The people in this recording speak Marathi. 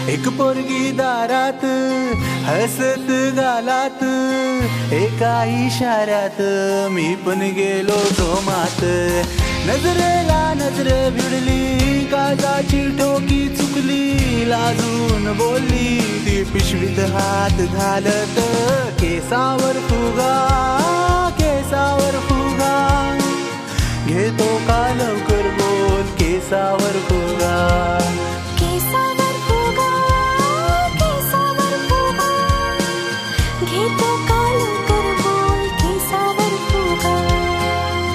एक पोरगी दारात हसत गालात, एका इशाऱ्यात मी पण गेलो जोमात. नजरेला नजर भिडली, काळजाची ठोकी चुकली, लाजून बोलली ती पिशवीत हात घालत.